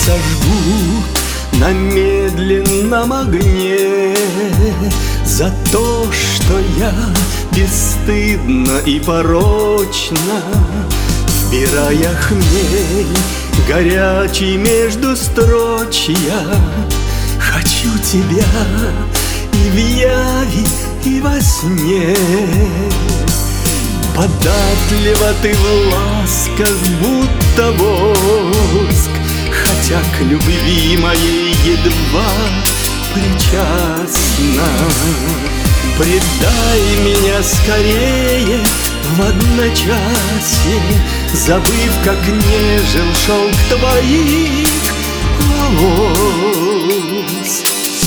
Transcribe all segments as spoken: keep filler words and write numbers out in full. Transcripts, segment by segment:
сожгу на медленном огне за то, что я бесстыдно и порочно, вбирая хмель горячий между строчья, хочу тебя и в яви, и во сне. Податлива ты в ласках, будто воск, хотя к любви моей едва причастна. Предай меня скорее в одночасье, забыв, как нежен шелк твоих волос.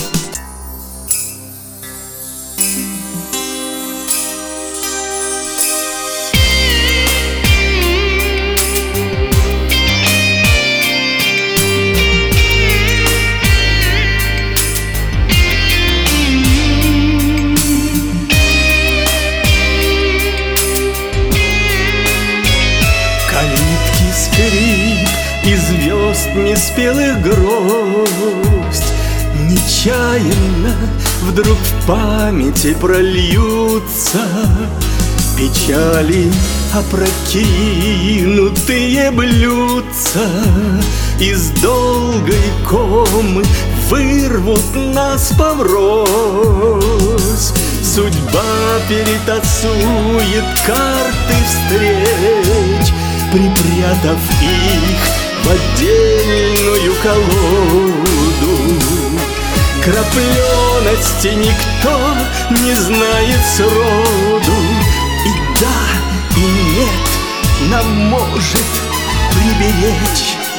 Скрип и звезд неспелых гроздь нечаянно вдруг в памяти прольются печали, опрокинутые блюдца из долгой комы вырвут нас поврось. Судьба перетасует карты встреч, припрятав их в отдельную колоду. Краплёности никто не знает сроду, и да, и нет нам может приберечь